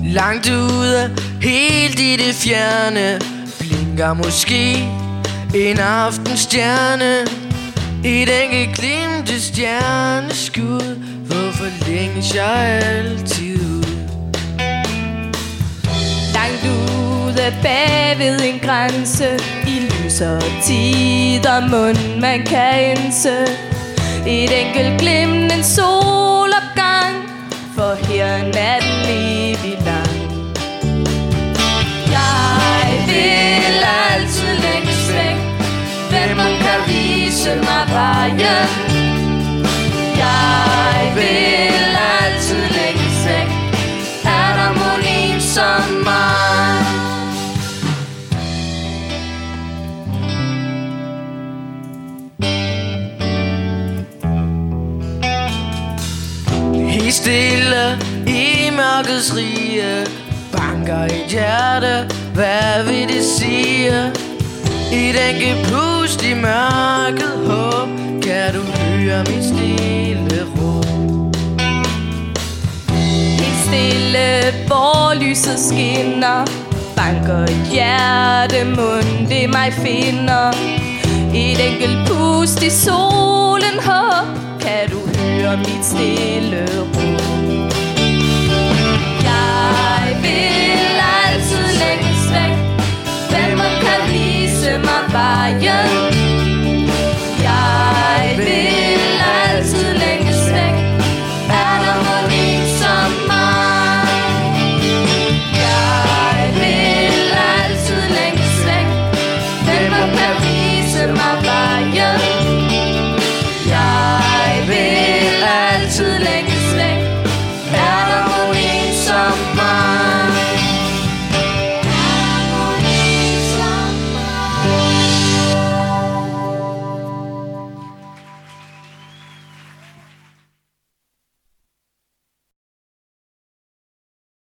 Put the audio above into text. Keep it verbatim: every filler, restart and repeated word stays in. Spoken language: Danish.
Langt ude, helt i det fjerne, blinker måske en aftenstjerne. Et enkelt glimt af stjerneskud. Hvorfor længes jeg altid ud? Langt ude bagved en grænse, i lysere tider mund man kan indse. Et enkelt glimt, en solopgang, for her er natten evig lang. Jeg vil altid længes væk, hvem man kan vise mig vejen. Jeg vil altid længes væk, er der mon en som mig? Helt stille i mørkets rige banker et hjerte, hvad vil det sige? Et enkelt pust i mørket håb, kan du høre mit stille råb? Helt stille, hvor lyset skinner, banker et hjerte, mund det mig finder. Et enkelt pust i solen håb, kan du høre mit stille råb?